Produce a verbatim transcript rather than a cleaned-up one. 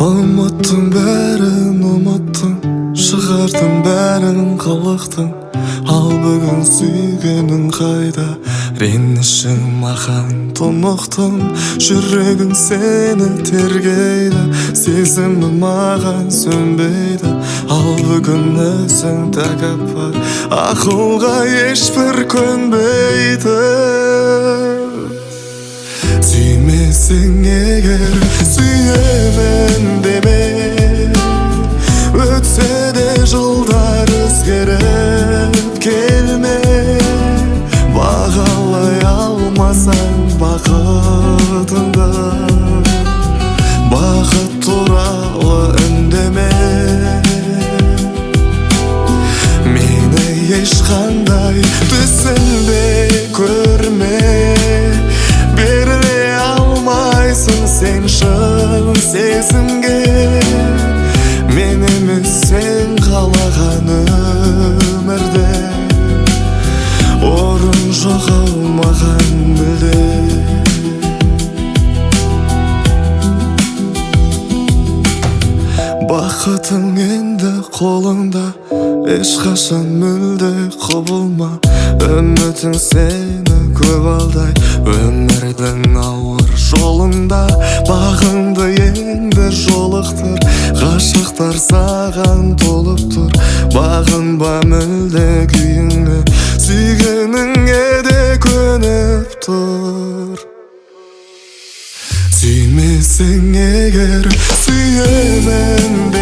Ұмыттың бәрін ұмыттың, шығардың бәрін қылықтың. Ал бүгін сүйгенің қайда, ренішің маған тұнықтың. Жүрегім сені тергейді, сезімі маған сөнбейді. Ал бүгін өзің тәкаппар, ақылға ешбір көнбейді. Сүймесең егер, сүйемін деме. Өтсе де жылдар өзгеріп келме. Бағалай алмасаң бақытыңды, бақыт туралы үндеме. Мені ешқандай түсінбе көрме. Беріле алмайсың сен шын сезімге. Мен емес сен қалаған өмірде, орын жоқ алмаған мүлде. Бақытың енді қолыңда, ешқашан мүлде құбылма. Үмітің сені көп алдай, өмірдің ауыр жолында. Бағыңды енді жолықтыр, ғашықтар саған толып тұр. Бағынба мүлде күйіңе, сүйгеніңе де көніп тұр. Сүймесең егер, сүйемін